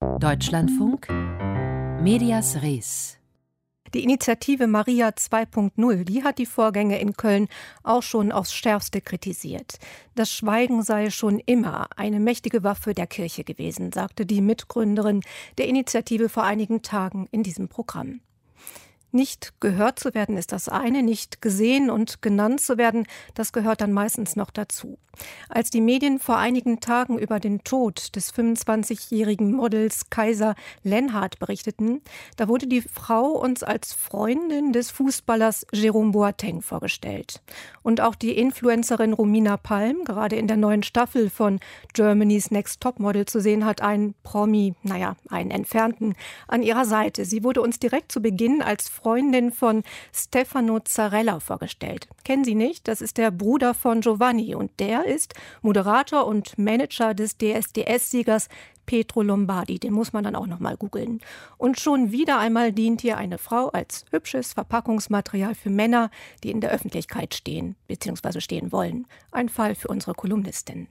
Deutschlandfunk Medias Res. Die Initiative Maria 2.0, die hat die Vorgänge in Köln auch schon aufs Schärfste kritisiert. Das Schweigen sei schon immer eine mächtige Waffe der Kirche gewesen, sagte die Mitgründerin der Initiative vor einigen Tagen in diesem Programm. Nicht gehört zu werden ist das eine, nicht gesehen und genannt zu werden, das gehört dann meistens noch dazu. Als die Medien vor einigen Tagen über den Tod des 25-jährigen Models Kajsa Lenhardt berichteten, da wurde die Frau uns als Freundin des Fußballers Jerome Boateng vorgestellt. Und auch die Influencerin Romina Palm, gerade in der neuen Staffel von Germany's Next Topmodel zu sehen, hat einen Promi, einen Entfernten, an ihrer Seite. Sie wurde uns direkt zu Beginn als Freundin von Stefano Zarella vorgestellt. Kennen Sie nicht? Das ist der Bruder von Giovanni und der ist Moderator und Manager des DSDS-Siegers Pietro Lombardi. Den muss man dann auch noch mal googeln. Und schon wieder einmal dient hier eine Frau als hübsches Verpackungsmaterial für Männer, die in der Öffentlichkeit stehen bzw. stehen wollen. Ein Fall für unsere Kolumnistin.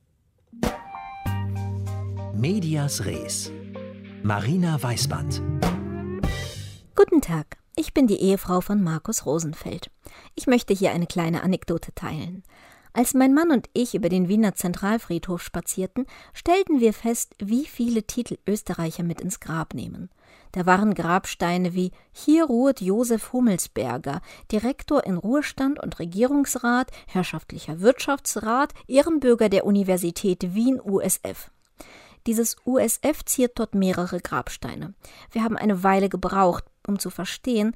Medias Res. Marina Weißband. Guten Tag, ich bin die Ehefrau von Markus Rosenfeld. Ich möchte hier eine kleine Anekdote teilen. Als mein Mann und ich über den Wiener Zentralfriedhof spazierten, stellten wir fest, wie viele Titel Österreicher mit ins Grab nehmen. Da waren Grabsteine wie »Hier ruhet Josef Hummelsberger, Direktor in Ruhestand und Regierungsrat, herrschaftlicher Wirtschaftsrat, Ehrenbürger der Universität Wien USF«. Dieses USF ziert dort mehrere Grabsteine. Wir haben eine Weile gebraucht, um zu verstehen,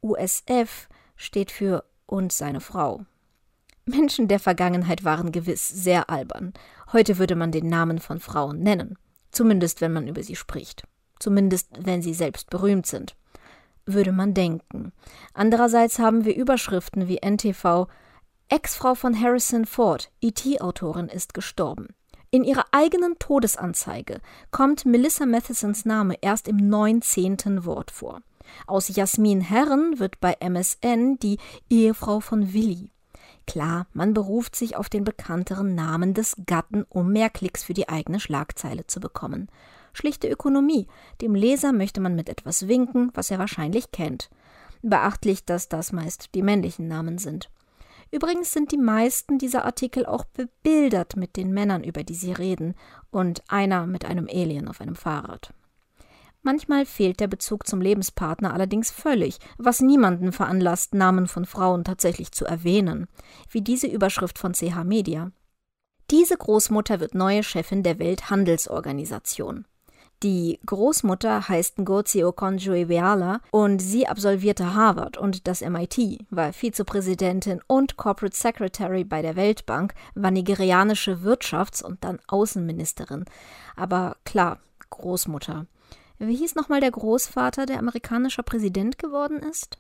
USF steht für »und seine Frau«. Menschen der Vergangenheit waren gewiss sehr albern. Heute würde man den Namen von Frauen nennen. Zumindest, wenn man über sie spricht. Zumindest, wenn sie selbst berühmt sind. Würde man denken. Andererseits haben wir Überschriften wie NTV: Ex-Frau von Harrison Ford, E.T.-Autorin ist gestorben. In ihrer eigenen Todesanzeige kommt Melissa Mathesons Name erst im 19. Wort vor. Aus Jasmin Herren wird bei MSN die Ehefrau von Willi. Klar, man beruft sich auf den bekannteren Namen des Gatten, um mehr Klicks für die eigene Schlagzeile zu bekommen. Schlichte Ökonomie. Dem Leser möchte man mit etwas winken, was er wahrscheinlich kennt. Beachtlich, dass das meist die männlichen Namen sind. Übrigens sind die meisten dieser Artikel auch bebildert mit den Männern, über die sie reden, und einer mit einem Alien auf einem Fahrrad. Manchmal fehlt der Bezug zum Lebenspartner allerdings völlig, was niemanden veranlasst, Namen von Frauen tatsächlich zu erwähnen, wie diese Überschrift von CH Media. Diese Großmutter wird neue Chefin der Welthandelsorganisation. Die Großmutter heißt Ngozi Okonjo-Iweala und sie absolvierte Harvard und das MIT, war Vizepräsidentin und Corporate Secretary bei der Weltbank, war nigerianische Wirtschafts- und dann Außenministerin. Aber klar, Großmutter. Wie hieß nochmal der Großvater, der amerikanischer Präsident geworden ist?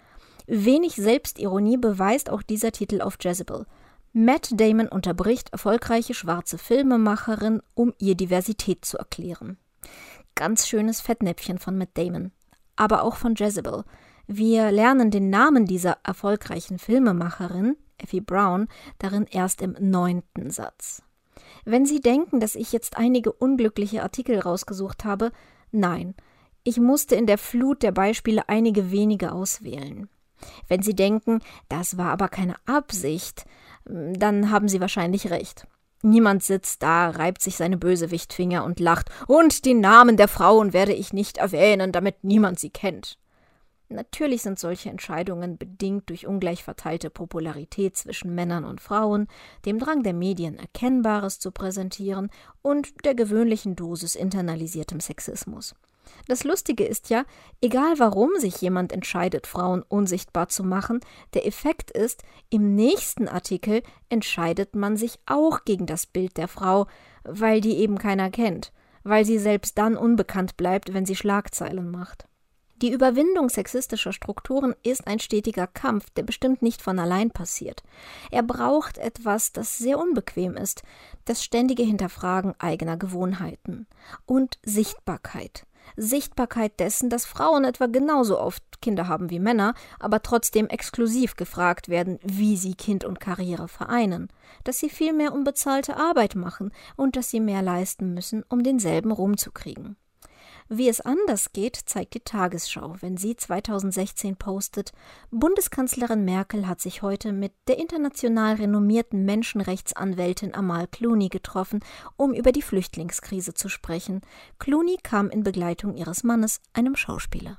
Wenig Selbstironie beweist auch dieser Titel auf Jezebel. Matt Damon unterbricht erfolgreiche schwarze Filmemacherin, um ihr Diversität zu erklären. Ganz schönes Fettnäpfchen von Matt Damon. Aber auch von Jezebel. Wir lernen den Namen dieser erfolgreichen Filmemacherin, Effie Brown, darin erst im 9. Satz. Wenn Sie denken, dass ich jetzt einige unglückliche Artikel rausgesucht habe, nein, ich musste in der Flut der Beispiele einige wenige auswählen. Wenn Sie denken, das war aber keine Absicht, dann haben Sie wahrscheinlich recht. Niemand sitzt da, reibt sich seine Bösewichtfinger und lacht, und die Namen der Frauen werde ich nicht erwähnen, damit niemand sie kennt. Natürlich sind solche Entscheidungen bedingt durch ungleich verteilte Popularität zwischen Männern und Frauen, dem Drang der Medien, Erkennbares zu präsentieren und der gewöhnlichen Dosis internalisiertem Sexismus. Das Lustige ist ja, egal warum sich jemand entscheidet, Frauen unsichtbar zu machen, der Effekt ist, im nächsten Artikel entscheidet man sich auch gegen das Bild der Frau, weil die eben keiner kennt, weil sie selbst dann unbekannt bleibt, wenn sie Schlagzeilen macht. Die Überwindung sexistischer Strukturen ist ein stetiger Kampf, der bestimmt nicht von allein passiert. Er braucht etwas, das sehr unbequem ist, das ständige Hinterfragen eigener Gewohnheiten und Sichtbarkeit. Sichtbarkeit dessen, dass Frauen etwa genauso oft Kinder haben wie Männer, aber trotzdem exklusiv gefragt werden, wie sie Kind und Karriere vereinen, dass sie viel mehr unbezahlte Arbeit machen und dass sie mehr leisten müssen, um denselben Ruhm zu kriegen. Wie es anders geht, zeigt die Tagesschau, wenn sie 2016 postet: Bundeskanzlerin Merkel hat sich heute mit der international renommierten Menschenrechtsanwältin Amal Clooney getroffen, um über die Flüchtlingskrise zu sprechen. Clooney kam in Begleitung ihres Mannes, einem Schauspieler.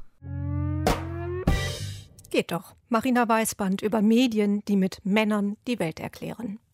Geht doch. Marina Weißband über Medien, die mit Männern die Welt erklären.